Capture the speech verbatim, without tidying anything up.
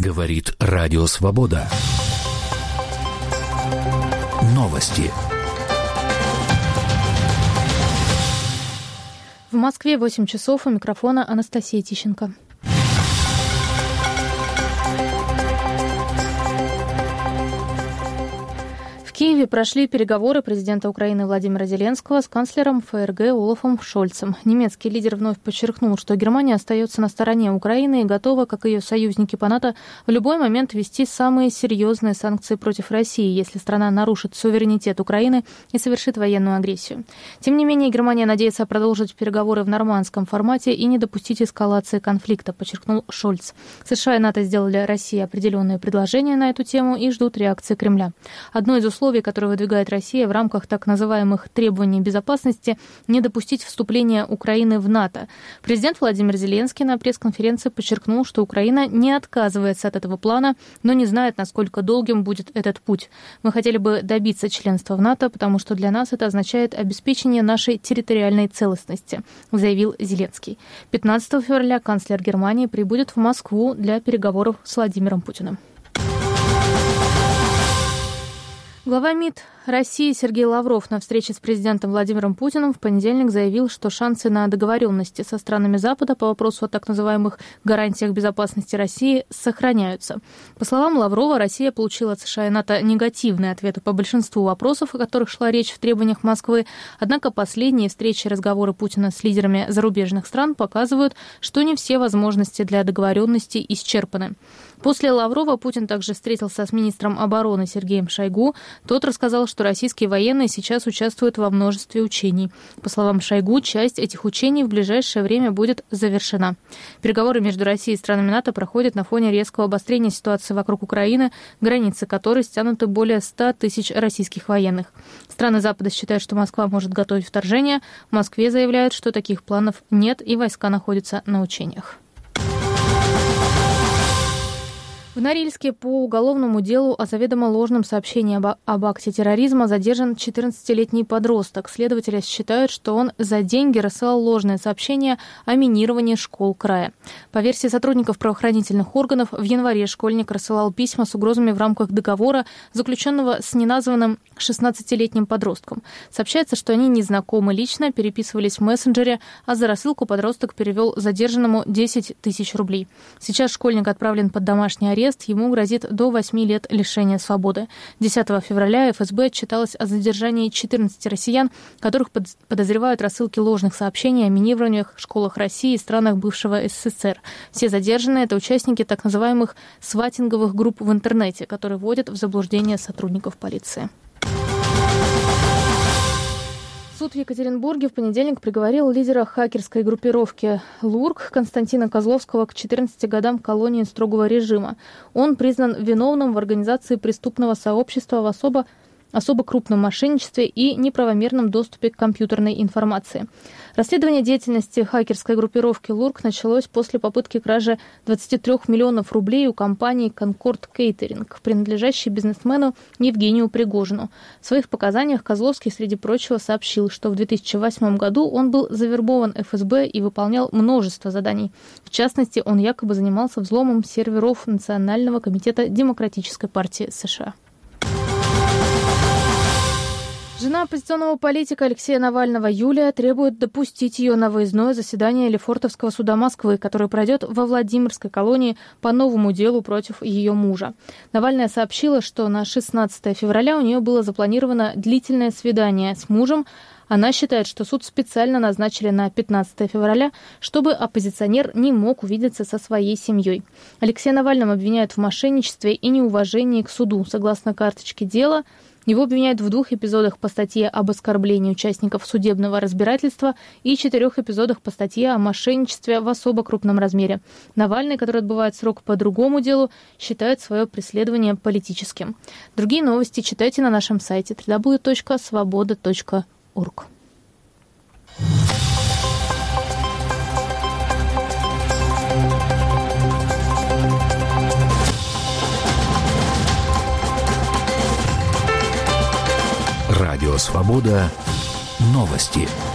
Говорит Радио Свобода. Новости. В Москве восемь часов, у микрофона Анастасия Тищенко. В Киеве прошли переговоры президента Украины Владимира Зеленского с канцлером ФРГ Олафом Шольцем. Немецкий лидер вновь подчеркнул, что Германия остается на стороне Украины и готова, как ее союзники по НАТО, в любой момент ввести самые серьезные санкции против России, если страна нарушит суверенитет Украины и совершит военную агрессию. Тем не менее, Германия надеется продолжить переговоры в нормандском формате и не допустить эскалации конфликта, подчеркнул Шольц. США и НАТО сделали России определенные предложения на эту тему и ждут реакции Кремля. Одно из условий, которые выдвигает Россия в рамках так называемых требований безопасности, не допустить вступления Украины в НАТО. Президент Владимир Зеленский на пресс-конференции подчеркнул, что Украина не отказывается от этого плана, но не знает, насколько долгим будет этот путь. Мы хотели бы добиться членства в НАТО, потому что для нас это означает обеспечение нашей территориальной целостности, заявил Зеленский. пятнадцатого февраля канцлер Германии прибудет в Москву для переговоров с Владимиром Путиным. Глава МИД России Сергей Лавров на встрече с президентом Владимиром Путиным в понедельник заявил, что шансы на договоренности со странами Запада по вопросу о так называемых гарантиях безопасности России сохраняются. По словам Лаврова, Россия получила от США и НАТО негативные ответы по большинству вопросов, о которых шла речь в требованиях Москвы. Однако последние встречи и разговоры Путина с лидерами зарубежных стран показывают, что не все возможности для договоренности исчерпаны. После Лаврова Путин также встретился с министром обороны Сергеем Шойгу. Тот рассказал, что российские военные сейчас участвуют во множестве учений. По словам Шойгу, часть этих учений в ближайшее время будет завершена. Переговоры между Россией и странами НАТО проходят на фоне резкого обострения ситуации вокруг Украины, границы которой стянуты более ста тысяч российских военных. Страны Запада считают, что Москва может готовить вторжение. В Москве заявляют, что таких планов нет и войска находятся на учениях. В Норильске по уголовному делу о заведомо ложном сообщении об, об акте терроризма задержан четырнадцатилетний подросток. Следователи считают, что он за деньги рассылал ложные сообщения о минировании школ края. По версии сотрудников правоохранительных органов, в январе школьник рассылал письма с угрозами в рамках договора, заключенного с неназванным шестнадцатилетним подростком. Сообщается, что они не знакомы лично, переписывались в мессенджере, а за рассылку подросток перевел задержанному десять тысяч рублей. Сейчас школьник отправлен под домашний арест. Ему грозит до восьми лет лишения свободы. десятого февраля эф эс бэ отчиталось о задержании четырнадцати россиян, которых подозревают в рассылке ложных сообщений о минированиях в школах России и странах бывшего эс эс эс эр. Все задержанные – это участники так называемых сватинговых групп в интернете, которые вводят в заблуждение сотрудников полиции. Суд в Екатеринбурге в понедельник приговорил лидера хакерской группировки ЛУРК Константина Козловского к четырнадцати годам колонии строгого режима. Он признан виновным в организации преступного сообщества в особо особо крупном мошенничестве и неправомерном доступе к компьютерной информации. Расследование деятельности хакерской группировки ЛУРК началось после попытки кражи двадцати трёх миллионов рублей у компании «Конкорд Кейтеринг», принадлежащей бизнесмену Евгению Пригожину. В своих показаниях Козловский, среди прочего, сообщил, что в две тысячи восьмом году он был завербован эф эс бэ и выполнял множество заданий. В частности, он якобы занимался взломом серверов Национального комитета Демократической партии США. Жена оппозиционного политика Алексея Навального Юлия требует допустить ее на выездное заседание Лефортовского суда Москвы, которое пройдет во Владимирской колонии по новому делу против ее мужа. Навальная сообщила, что на шестнадцатого февраля у нее было запланировано длительное свидание с мужем. Она считает, что суд специально назначили на пятнадцатого февраля, чтобы оппозиционер не мог увидеться со своей семьей. Алексея Навального обвиняют в мошенничестве и неуважении к суду. Согласно карточке дела, его обвиняют в двух эпизодах по статье об оскорблении участников судебного разбирательства и четырех эпизодах по статье о мошенничестве в особо крупном размере. Навальный, который отбывает срок по другому делу, считает свое преследование политическим. Другие новости читайте на нашем сайте дабл ю дабл ю дабл ю точка свобода точка орг. Радио «Свобода». Новости.